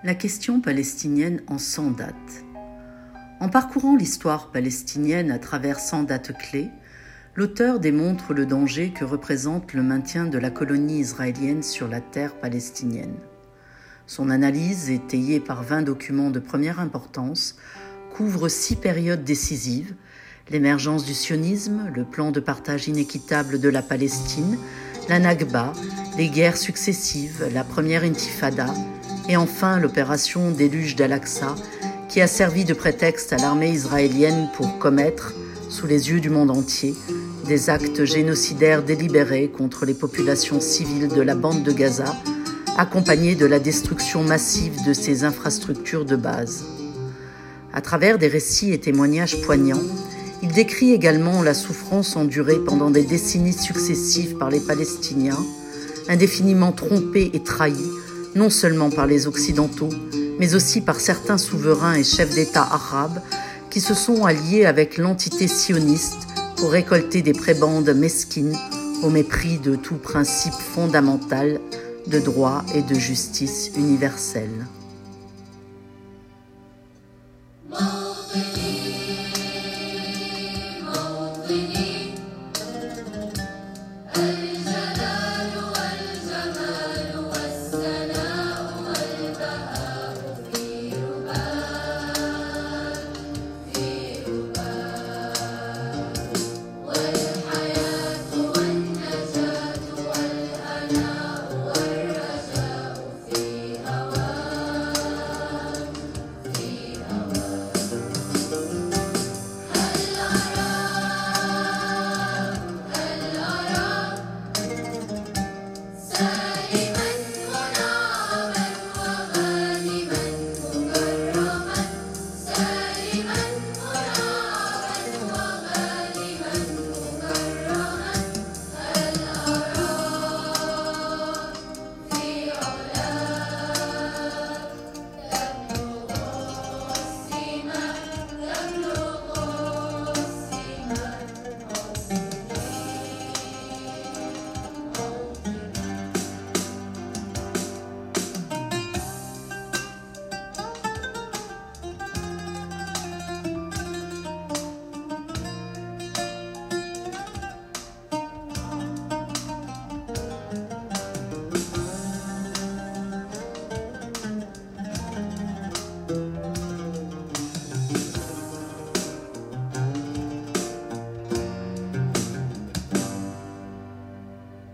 La question palestinienne en 100 dates. En parcourant l'histoire palestinienne à travers 100 dates clés, l'auteur démontre le danger que représente le maintien de la colonie israélienne sur la terre palestinienne. Son analyse, étayée par 20 documents de première importance, couvre 6 périodes décisives: l'émergence du sionisme, le plan de partage inéquitable de la Palestine, la Nakba, les guerres successives, la première intifada et enfin l'opération déluge d'Al-Aqsa, qui a servi de prétexte à l'armée israélienne pour commettre, sous les yeux du monde entier, des actes génocidaires délibérés contre les populations civiles de la bande de Gaza, accompagnés de la destruction massive de ses infrastructures de base. À travers des récits et témoignages poignants, il décrit également la souffrance endurée pendant des décennies successives par les Palestiniens, indéfiniment trompés et trahis, non seulement par les Occidentaux, mais aussi par certains souverains et chefs d'État arabes qui se sont alliés avec l'entité sioniste pour récolter des prébendes mesquines au mépris de tout principe fondamental de droit et de justice universelle.